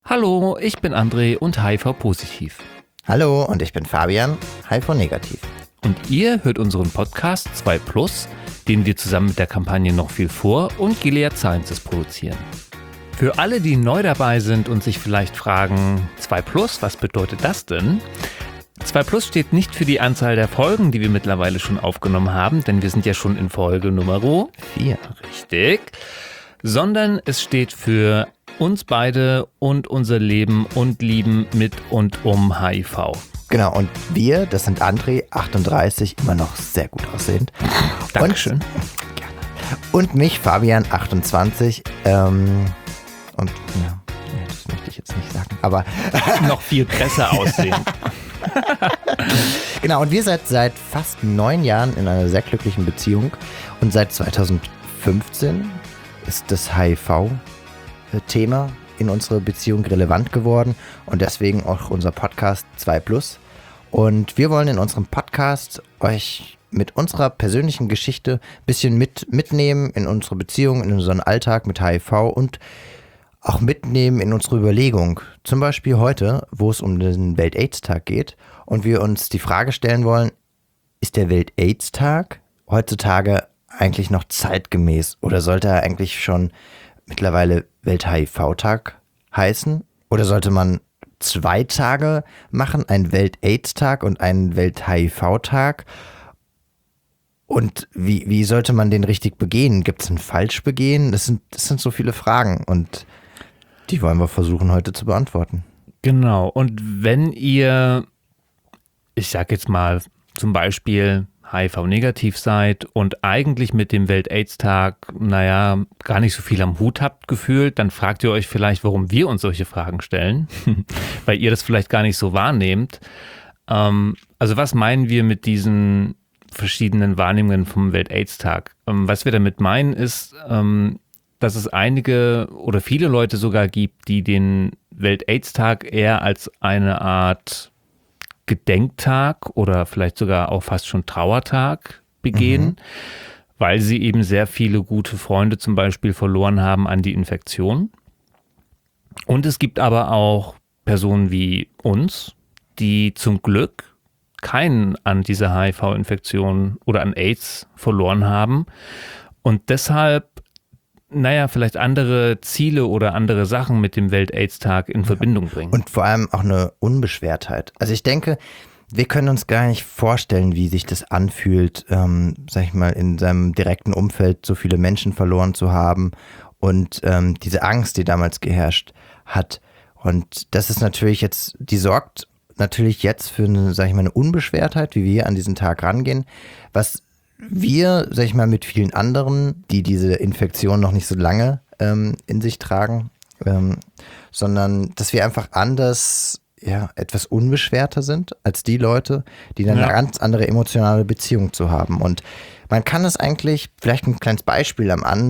Hallo, ich bin André und HIV-positiv. Hallo, und ich bin Fabian, HIV-negativ. Und ihr hört unseren Podcast 2+, den wir zusammen mit der Kampagne Noch viel vor und Gilead Sciences produzieren. Für alle, die neu dabei sind und sich vielleicht fragen, 2+, was bedeutet das denn? 2+ steht nicht für die Anzahl der Folgen, die wir mittlerweile schon aufgenommen haben, denn wir sind ja schon in Folge Nummer 4. Richtig. Sondern es steht für uns beide und unser Leben und Lieben mit und um HIV. Genau, und wir, das sind André, 38, immer noch sehr gut aussehend. Dankeschön. Und mich, Fabian, 28. Und ja, das möchte ich jetzt nicht sagen, aber noch viel besser aussehen. Genau, und wir sind seit fast 9 Jahren in einer sehr glücklichen Beziehung. Und seit 2015 ist das HIV-Thema in unserer Beziehung relevant geworden und deswegen auch unser Podcast 2+. Und wir wollen in unserem Podcast euch mit unserer persönlichen Geschichte ein bisschen mitnehmen in unsere Beziehung, in unseren Alltag mit HIV und auch mitnehmen in unsere Überlegung. Zum Beispiel heute, wo es um den Welt-AIDS-Tag geht und wir uns die Frage stellen wollen, ist der Welt-AIDS-Tag heutzutage eigentlich noch zeitgemäß oder sollte er eigentlich schon mittlerweile Welt-HIV-Tag heißen? Oder sollte man 2 Tage machen, einen Welt-AIDS-Tag und einen Welt-HIV-Tag? Und wie sollte man den richtig begehen? Gibt es ein Falschbegehen? Das sind so viele Fragen und die wollen wir versuchen heute zu beantworten. Genau, und wenn ihr, ich sag jetzt mal zum Beispiel HIV-negativ seid und eigentlich mit dem Welt-AIDS-Tag, gar nicht so viel am Hut habt gefühlt, dann fragt ihr euch vielleicht, warum wir uns solche Fragen stellen, weil ihr das vielleicht gar nicht so wahrnehmt. Also was meinen wir mit diesen verschiedenen Wahrnehmungen vom Welt-AIDS-Tag? Was wir damit meinen ist, dass es einige oder viele Leute sogar gibt, die den Welt-AIDS-Tag eher als eine Art Gedenktag oder vielleicht sogar auch fast schon Trauertag begehen, weil sie eben sehr viele gute Freunde zum Beispiel verloren haben an die Infektion. Und es gibt aber auch Personen wie uns, die zum Glück keinen an dieser HIV-Infektion oder an AIDS verloren haben und deshalb vielleicht andere Ziele oder andere Sachen mit dem Welt-AIDS-Tag in Verbindung bringen. Und vor allem auch eine Unbeschwertheit. Also ich denke, wir können uns gar nicht vorstellen, wie sich das anfühlt, in seinem direkten Umfeld so viele Menschen verloren zu haben und diese Angst, die damals geherrscht hat. Und das ist natürlich jetzt, die sorgt natürlich jetzt für eine Unbeschwertheit, wie wir an diesen Tag rangehen, was wir, mit vielen anderen, die diese Infektion noch nicht so lange in sich tragen, sondern dass wir einfach anders, etwas unbeschwerter sind als die Leute, die dann eine ganz andere emotionale Beziehung zu haben. Und man kann es eigentlich, vielleicht ein kleines Beispiel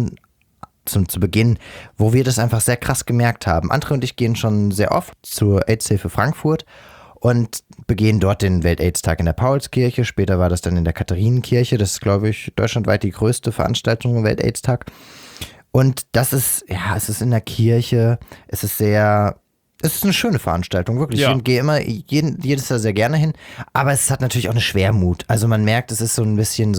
zu Beginn, wo wir das einfach sehr krass gemerkt haben. André und ich gehen schon sehr oft zur AIDS-Hilfe Frankfurt und begehen dort den Welt-AIDS-Tag in der Paulskirche. Später war das dann in der Katharinenkirche. Das ist, glaube ich, deutschlandweit die größte Veranstaltung im Welt-AIDS-Tag. Und das ist, es ist in der Kirche, es ist eine schöne Veranstaltung, wirklich. Ja. Ich gehe immer jedes Jahr sehr gerne hin, aber es hat natürlich auch eine Schwermut. Also man merkt, es ist so ein bisschen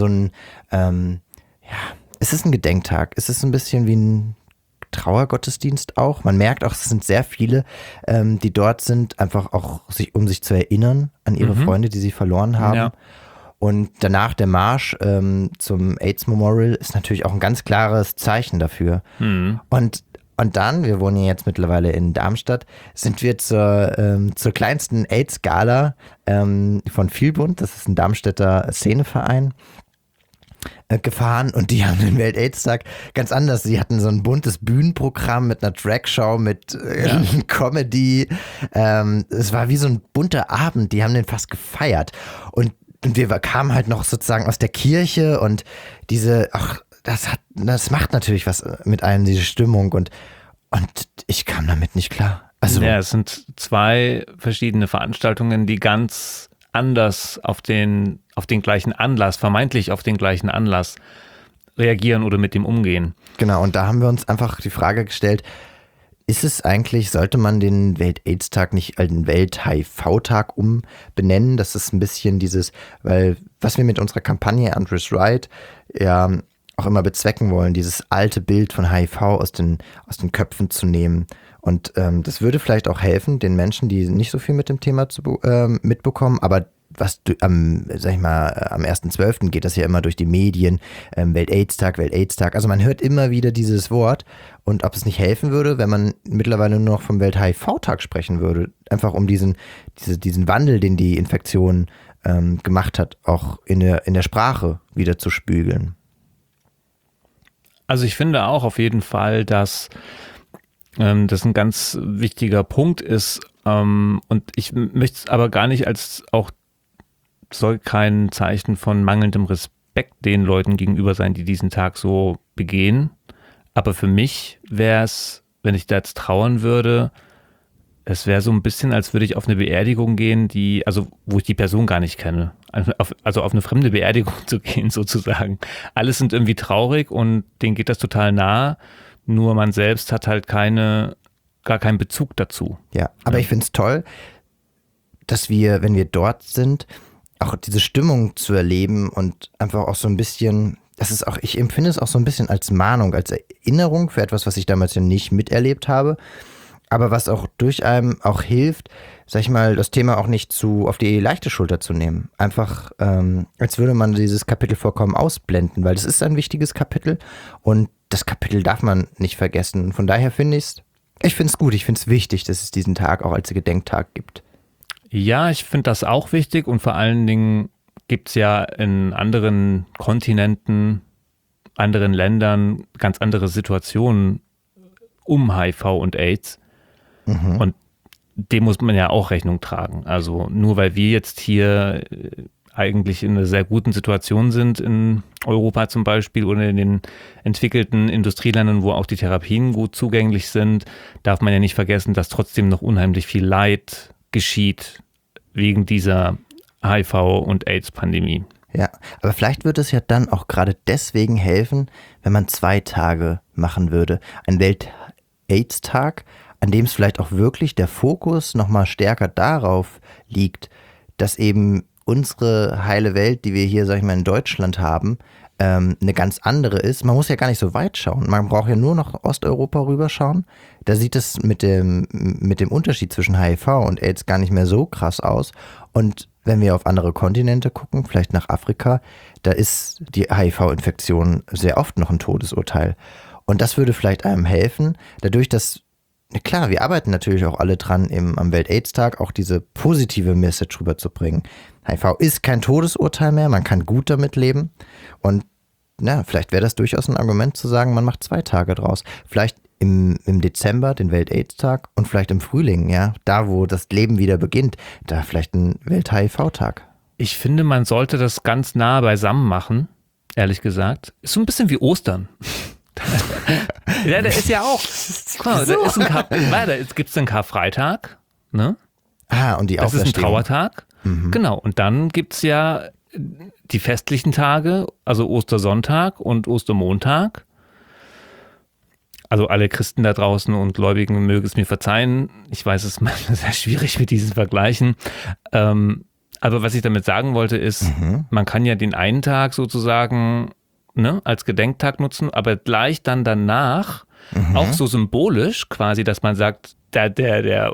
es ist ein Gedenktag. Es ist ein bisschen wie ein Trauergottesdienst auch. Man merkt auch, es sind sehr viele, die dort sind, einfach auch um sich zu erinnern an ihre Freunde, die sie verloren haben. Ja. Und danach der Marsch zum AIDS Memorial ist natürlich auch ein ganz klares Zeichen dafür. Und dann, wir wohnen ja jetzt mittlerweile in Darmstadt, sind wir zur kleinsten AIDS-Gala von Vielbund, das ist ein Darmstädter Szeneverein, gefahren und die haben den Welt-AIDS-Tag ganz anders. Sie hatten so ein buntes Bühnenprogramm mit einer Dragshow, mit Comedy. Es war wie so ein bunter Abend, die haben den fast gefeiert. Und wir kamen halt noch sozusagen aus der Kirche und das macht natürlich was mit einem, diese Stimmung und ich kam damit nicht klar. Also, es sind 2 verschiedene Veranstaltungen, die ganz anders auf den gleichen Anlass, vermeintlich auf den gleichen Anlass reagieren oder mit dem umgehen. Genau, und da haben wir uns einfach die Frage gestellt, ist es eigentlich, sollte man den Welt-AIDS-Tag nicht als den Welt-HIV-Tag umbenennen? Das ist ein bisschen dieses, weil was wir mit unserer Kampagne Andrews Right ja auch immer bezwecken wollen, dieses alte Bild von HIV aus den Köpfen zu nehmen. Und das würde vielleicht auch helfen, den Menschen, die nicht so viel mit dem Thema mitbekommen, aber am 1.12. geht das ja immer durch die Medien, Welt-AIDS-Tag, Welt-AIDS-Tag. Also man hört immer wieder dieses Wort. Und ob es nicht helfen würde, wenn man mittlerweile nur noch vom Welt-HIV-Tag sprechen würde, einfach um diesen Wandel, den die Infektion gemacht hat, auch in der Sprache wieder zu spügeln. Also ich finde auch auf jeden Fall, dass das ein ganz wichtiger Punkt ist. Und ich möchte es aber gar nicht als auch soll kein Zeichen von mangelndem Respekt den Leuten gegenüber sein, die diesen Tag so begehen. Aber für mich wäre es, wenn ich da jetzt trauern würde, es wäre so ein bisschen, als würde ich auf eine Beerdigung gehen, wo ich die Person gar nicht kenne. Also auf eine fremde Beerdigung zu gehen sozusagen. Alles sind irgendwie traurig und denen geht das total nahe. Nur man selbst hat halt gar keinen Bezug dazu. Ja, aber ich finde es toll, dass wir, wenn wir dort sind, auch diese Stimmung zu erleben und einfach auch so ein bisschen, ich empfinde es auch so ein bisschen als Mahnung, als Erinnerung für etwas, was ich damals ja nicht miterlebt habe, aber was auch durch einem auch hilft, sag ich mal, das Thema auch nicht auf die leichte Schulter zu nehmen. Einfach, als würde man dieses Kapitel vollkommen ausblenden, weil das ist ein wichtiges Kapitel und das Kapitel darf man nicht vergessen. Von daher finde ich es gut, ich finde es wichtig, dass es diesen Tag auch als Gedenktag gibt. Ja, ich finde das auch wichtig und vor allen Dingen gibt es ja in anderen Kontinenten, anderen Ländern ganz andere Situationen um HIV und AIDS. Mhm. Und dem muss man ja auch Rechnung tragen. Also nur weil wir jetzt hier eigentlich in einer sehr guten Situation sind, in Europa zum Beispiel oder in den entwickelten Industrieländern, wo auch die Therapien gut zugänglich sind, darf man ja nicht vergessen, dass trotzdem noch unheimlich viel Leid geschieht wegen dieser HIV- und AIDS-Pandemie. Ja, aber vielleicht würde es ja dann auch gerade deswegen helfen, wenn man 2 Tage machen würde. Ein Welt-AIDS-Tag, an dem es vielleicht auch wirklich der Fokus nochmal stärker darauf liegt, dass eben unsere heile Welt, die wir hier, sag ich mal, in Deutschland haben, eine ganz andere ist. Man muss ja gar nicht so weit schauen. Man braucht ja nur nach Osteuropa rüberschauen. Da sieht es mit dem Unterschied zwischen HIV und AIDS gar nicht mehr so krass aus. Und wenn wir auf andere Kontinente gucken, vielleicht nach Afrika, da ist die HIV-Infektion sehr oft noch ein Todesurteil. Und das würde vielleicht einem helfen, dadurch, dass, klar, wir arbeiten natürlich auch alle dran, am Welt-AIDS-Tag auch diese positive Message rüberzubringen. HIV ist kein Todesurteil mehr, man kann gut damit leben. Und vielleicht wäre das durchaus ein Argument zu sagen, man macht 2 Tage draus. Vielleicht im Dezember den Welt-AIDS-Tag und vielleicht im Frühling, ja, da wo das Leben wieder beginnt, da vielleicht ein Welt-HIV-Tag. Ich finde, man sollte das ganz nah beisammen machen, ehrlich gesagt. Ist so ein bisschen wie Ostern. Ja, da ist ja auch. Guck mal, da gibt es den Karfreitag, ne? Und die Auferstehung. Das ist ein Trauertag. Mhm. Genau. Und dann gibt es ja die festlichen Tage, also Ostersonntag und Ostermontag. Also alle Christen da draußen und Gläubigen mögen es mir verzeihen. Ich weiß, es ist manchmal sehr schwierig mit diesen Vergleichen. Aber was ich damit sagen wollte ist, man kann ja den einen Tag sozusagen als Gedenktag nutzen, aber gleich dann danach auch so symbolisch quasi, dass man sagt, den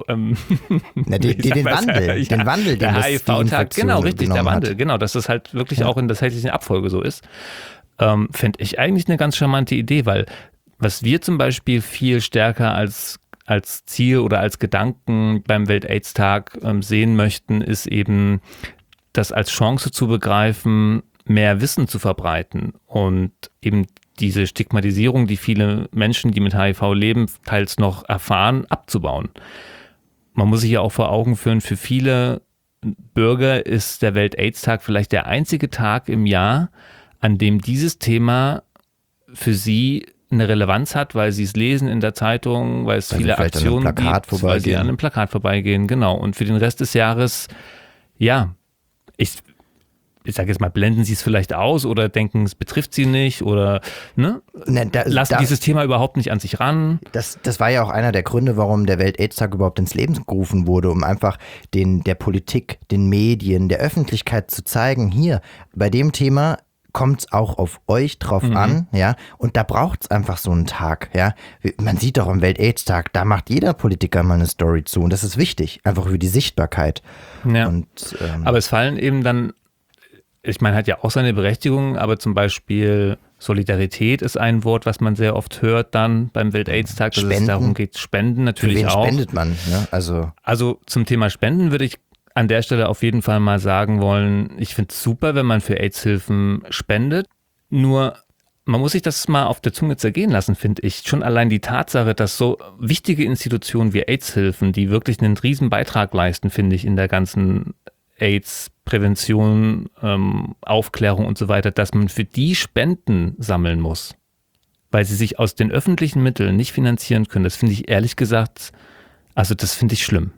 Wandel, der HIV-Tag, genau, richtig, der Wandel, hat. Genau, dass das halt wirklich auch in der zeitlichen Abfolge so ist, fände ich eigentlich eine ganz charmante Idee, weil was wir zum Beispiel viel stärker als Ziel oder als Gedanken beim Welt-AIDS-Tag sehen möchten, ist eben, das als Chance zu begreifen, mehr Wissen zu verbreiten und eben diese Stigmatisierung, die viele Menschen, die mit HIV leben, teils noch erfahren, abzubauen. Man muss sich ja auch vor Augen führen, für viele Bürger ist der Welt-AIDS-Tag vielleicht der einzige Tag im Jahr, an dem dieses Thema für sie eine Relevanz hat, weil sie es lesen in der Zeitung, weil es viele Aktionen gibt, weil sie an einem Plakat vorbeigehen, genau. Und für den Rest des Jahres, ja, ich sage jetzt mal, blenden sie es vielleicht aus oder denken, es betrifft sie nicht oder lassen dieses Thema überhaupt nicht an sich ran. Das war ja auch einer der Gründe, warum der Welt-AIDS-Tag überhaupt ins Leben gerufen wurde, um einfach der Politik, den Medien, der Öffentlichkeit zu zeigen, hier, bei dem Thema kommt es auch auf euch drauf an, ja, und da braucht es einfach so einen Tag, ja. Man sieht doch am Welt-AIDS-Tag, da macht jeder Politiker mal eine Story zu und das ist wichtig, einfach für die Sichtbarkeit. Ja. Und, aber es fallen eben dann, ich meine, hat ja auch seine Berechtigung, aber zum Beispiel Solidarität ist ein Wort, was man sehr oft hört dann beim Welt-AIDS-Tag, dass es darum geht, Spenden natürlich für wen auch. Spendet man, ne? Also zum Thema Spenden würde ich an der Stelle auf jeden Fall mal sagen wollen, ich finde es super, wenn man für AIDS-Hilfen spendet. Nur, man muss sich das mal auf der Zunge zergehen lassen, finde ich. Schon allein die Tatsache, dass so wichtige Institutionen wie AIDS-Hilfen, die wirklich einen riesen Beitrag leisten, finde ich, in der ganzen AIDS-Prävention, Aufklärung und so weiter, dass man für die Spenden sammeln muss, weil sie sich aus den öffentlichen Mitteln nicht finanzieren können. Das finde ich ehrlich gesagt, also das finde ich schlimm.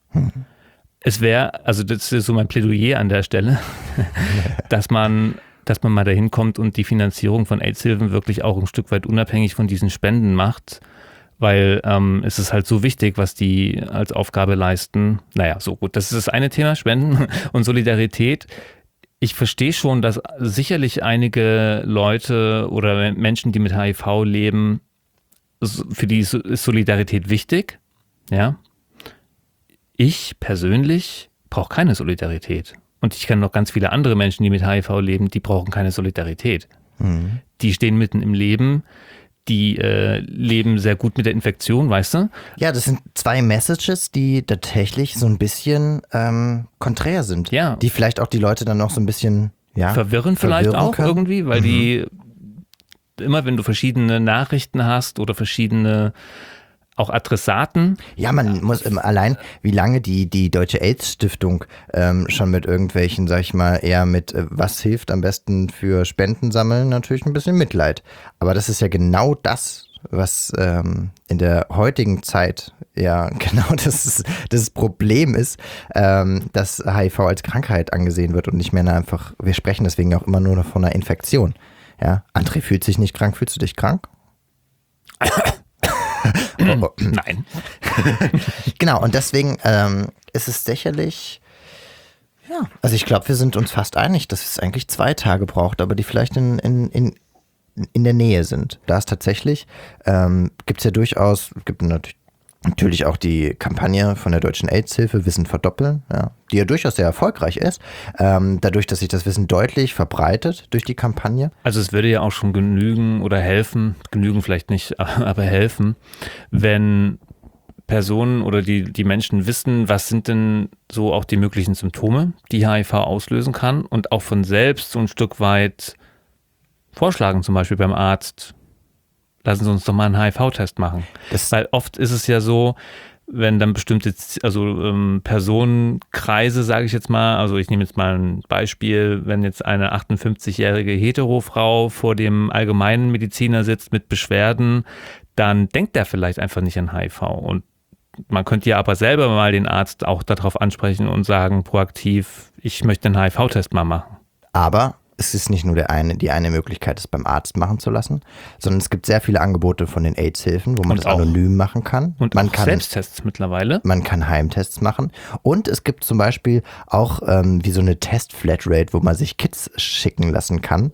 Es wäre, also das ist so mein Plädoyer an der Stelle, dass man mal dahin kommt und die Finanzierung von AIDS-Hilfen wirklich auch ein Stück weit unabhängig von diesen Spenden macht, weil es ist halt so wichtig, was die als Aufgabe leisten. Naja, so gut, das ist das eine Thema, Spenden und Solidarität. Ich verstehe schon, dass sicherlich einige Leute oder Menschen, die mit HIV leben, für die ist Solidarität wichtig, ja. Ich persönlich brauche keine Solidarität. Und ich kenne noch ganz viele andere Menschen, die mit HIV leben, die brauchen keine Solidarität. Die stehen mitten im Leben, die leben sehr gut mit der Infektion, weißt du? Ja, das sind zwei Messages, die tatsächlich so ein bisschen konträr sind. Ja. Die vielleicht auch die Leute dann noch so ein bisschen verwirren auch können. Irgendwie, weil die immer, wenn du verschiedene Nachrichten hast oder verschiedene auch Adressaten. Ja, man muss allein, wie lange die Deutsche AIDS-Stiftung schon mit irgendwelchen, sag ich mal, eher mit was hilft am besten für Spenden sammeln, natürlich ein bisschen Mitleid. Aber das ist ja genau das, was in der heutigen Zeit ja genau das Problem ist, dass HIV als Krankheit angesehen wird und nicht mehr einfach, wir sprechen deswegen auch immer nur noch von einer Infektion. Ja, André fühlt sich nicht krank, fühlst du dich krank? Oh. Nein. Genau, und deswegen ist es sicherlich, ja, also ich glaube, wir sind uns fast einig, dass es eigentlich 2 Tage braucht, aber die vielleicht in der Nähe sind. Da ist tatsächlich, gibt es ja durchaus, gibt natürlich auch die Kampagne von der Deutschen AIDS-Hilfe Wissen verdoppeln, ja, die ja durchaus sehr erfolgreich ist, dadurch, dass sich das Wissen deutlich verbreitet durch die Kampagne. Also es würde ja auch schon genügen oder helfen, genügen vielleicht nicht, aber helfen, wenn Personen oder die Menschen wissen, was sind denn so auch die möglichen Symptome, die HIV auslösen kann und auch von selbst so ein Stück weit vorschlagen, zum Beispiel beim Arzt, lassen Sie uns doch mal einen HIV-Test machen. Weil oft ist es ja so, wenn dann bestimmte, Personenkreise, sage ich jetzt mal, also ich nehme jetzt mal ein Beispiel, wenn jetzt eine 58-jährige Hetero-Frau vor dem allgemeinen Mediziner sitzt mit Beschwerden, dann denkt der vielleicht einfach nicht an HIV. Und man könnte ja aber selber mal den Arzt auch darauf ansprechen und sagen, proaktiv, ich möchte einen HIV-Test mal machen. Aber es ist nicht nur die eine Möglichkeit, es beim Arzt machen zu lassen, sondern es gibt sehr viele Angebote von den AIDS-Hilfen, wo man das anonym machen kann. Und man kann Selbsttests mittlerweile. Man kann Heimtests machen. Und es gibt zum Beispiel auch wie so eine Test-Flatrate, wo man sich Kits schicken lassen kann.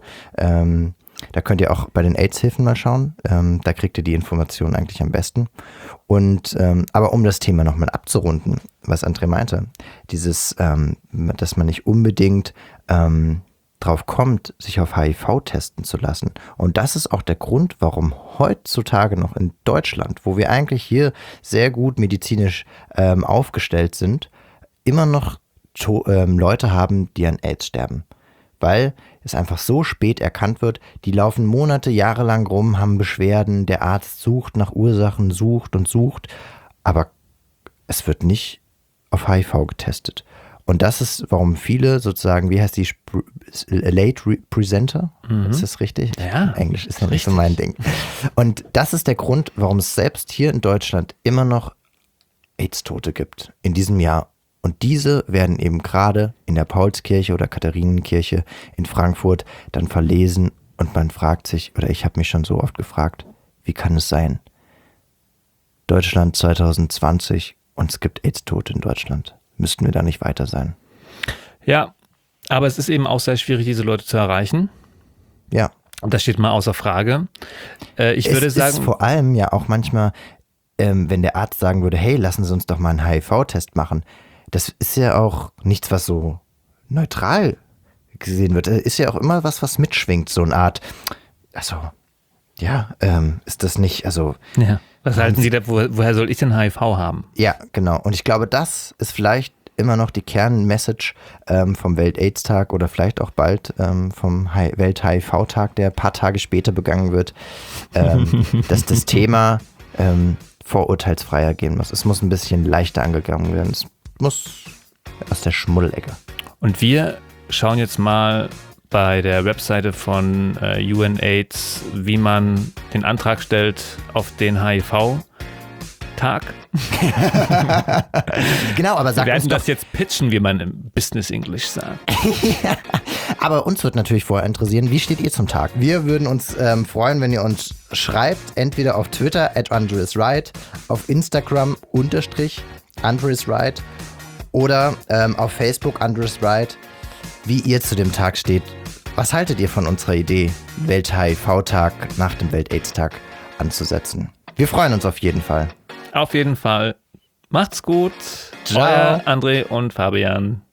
Da könnt ihr auch bei den AIDS-Hilfen mal schauen. Da kriegt ihr die Informationen eigentlich am besten. Und aber um das Thema nochmal abzurunden, was André meinte, dieses, dass man nicht unbedingt drauf kommt, sich auf HIV testen zu lassen. Und das ist auch der Grund, warum heutzutage noch in Deutschland, wo wir eigentlich hier sehr gut medizinisch aufgestellt sind, immer noch Leute haben, die an AIDS sterben. Weil es einfach so spät erkannt wird, die laufen Monate, Jahre lang rum, haben Beschwerden, der Arzt sucht nach Ursachen, sucht, aber es wird nicht auf HIV getestet. Und das ist, warum viele sozusagen, wie heißt die, Late Presenter? Ist das richtig? Ja. Englisch ist ja nicht so mein Ding. Und das ist der Grund, warum es selbst hier in Deutschland immer noch AIDS-Tote gibt in diesem Jahr. Und diese werden eben gerade in der Paulskirche oder Katharinenkirche in Frankfurt dann verlesen und man fragt sich, oder ich habe mich schon so oft gefragt, wie kann es sein? Deutschland 2020 und es gibt AIDS-Tote in Deutschland. Müssten wir da nicht weiter sein? Ja, aber es ist eben auch sehr schwierig, diese Leute zu erreichen. Ja. Und das steht mal außer Frage. Ich würde sagen, es ist vor allem ja auch manchmal, wenn der Arzt sagen würde, hey, lassen Sie uns doch mal einen HIV-Test machen. Das ist ja auch nichts, was so neutral gesehen wird. Ist ja auch immer was mitschwingt, so eine Art, also, ja, ist das nicht, also. Ja. Was halten Sie da, woher soll ich denn HIV haben? Ja, genau. Und ich glaube, das ist vielleicht immer noch die Kernmessage vom Welt-AIDS-Tag oder vielleicht auch bald vom Welt-HIV-Tag, der ein paar Tage später begangen wird, dass das Thema vorurteilsfreier gehen muss. Es muss ein bisschen leichter angegangen werden. Es muss aus der Schmuddelecke. Und wir schauen jetzt mal bei der Webseite von UNAIDS, wie man den Antrag stellt auf den HIV-Tag. Genau, aber sag wir uns werden doch, das jetzt pitchen, wie man im Business English sagt. ja, aber uns wird natürlich vorher interessieren, wie steht ihr zum Tag? Wir würden uns freuen, wenn ihr uns schreibt, entweder auf Twitter @AndrewIsRight, auf Instagram _AndrewIsRight oder auf Facebook AndrewIsRight, wie ihr zu dem Tag steht. Was haltet ihr von unserer Idee, Welt-HIV-Tag nach dem Welt-AIDS-Tag anzusetzen? Wir freuen uns auf jeden Fall. Auf jeden Fall. Macht's gut. Ciao. Euer André und Fabian.